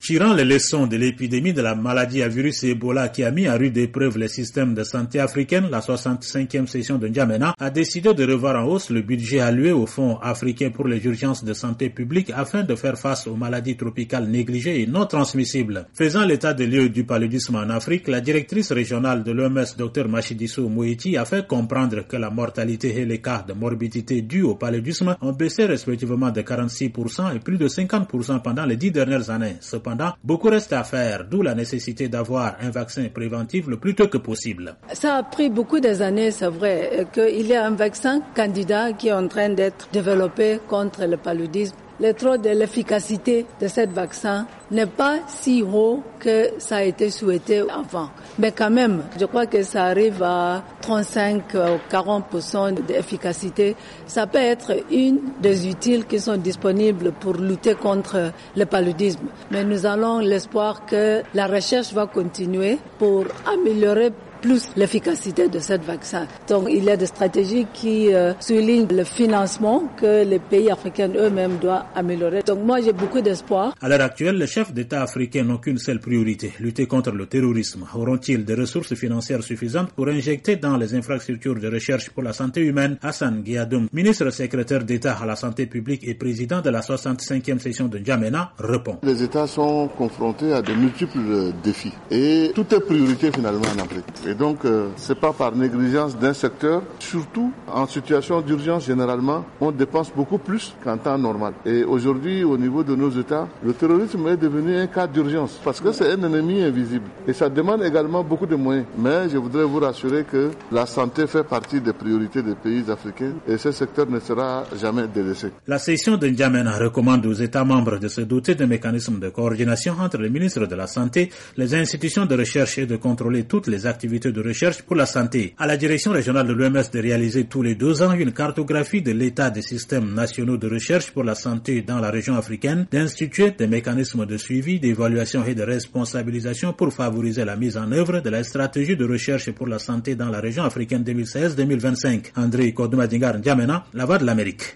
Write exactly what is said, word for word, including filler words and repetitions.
Tirant les leçons de l'épidémie de la maladie à virus Ebola qui a mis à rude épreuve les systèmes de santé africains, la soixante-cinquième session de N'Djamena a décidé de revoir en hausse le budget alloué au Fonds africain pour les urgences de santé publique afin de faire face aux maladies tropicales négligées et non transmissibles. Faisant l'état des lieux du paludisme en Afrique, la directrice régionale de l'O M S, Dr Matshidiso Moeti, a fait comprendre que la mortalité et les cas de morbidité dus au paludisme ont baissé respectivement de quarante-six pour cent et plus de cinquante pour cent pendant les dix dernières années. Cependant, beaucoup reste à faire, d'où la nécessité d'avoir un vaccin préventif le plus tôt que possible. Ça a pris beaucoup des années, c'est vrai, qu'il y a un vaccin candidat qui est en train d'être développé contre le paludisme. Le taux de l'efficacité de ce vaccin n'est pas si haut que ça a été souhaité avant. Mais quand même, je crois que ça arrive à trente-cinq ou quarante pour cent d'efficacité. Ça peut être une des utiles qui sont disponibles pour lutter contre le paludisme. Mais nous avons l'espoir que la recherche va continuer pour améliorer plus l'efficacité de ce vaccin. Donc il y a des stratégies qui euh, soulignent le financement que les pays africains eux-mêmes doivent améliorer. Donc moi j'ai beaucoup d'espoir. À l'heure actuelle, les chefs d'État africains n'ont qu'une seule priorité, lutter contre le terrorisme. Auront-ils des ressources financières suffisantes pour injecter dans les infrastructures de recherche pour la santé humaine? Hassan Guiadoum, ministre secrétaire d'État à la santé publique et président de la soixante-cinquième session de N'Djamena, répond. Les États sont confrontés à de multiples défis et tout est priorité finalement en Afrique. Et donc, euh, c'est pas par négligence d'un secteur. Surtout, en situation d'urgence, généralement, on dépense beaucoup plus qu'en temps normal. Et aujourd'hui, au niveau de nos États, le terrorisme est devenu un cas d'urgence parce que c'est un ennemi invisible. Et ça demande également beaucoup de moyens. Mais je voudrais vous rassurer que la santé fait partie des priorités des pays africains et ce secteur ne sera jamais délaissé. La session de N'Djamena recommande aux États membres de se doter d'un mécanisme de coordination entre les ministres de la Santé, les institutions de recherche et de contrôler toutes les activités de recherche pour la santé. À la direction régionale de l'O M S de réaliser tous les deux ans une cartographie de l'état des systèmes nationaux de recherche pour la santé dans la région africaine, d'instituer des mécanismes de suivi, d'évaluation et de responsabilisation pour favoriser la mise en œuvre de la stratégie de recherche pour la santé dans la région africaine deux mille seize deux mille vingt-cinq. André Kodomadingar N'Djamena, La Voix de l'Amérique.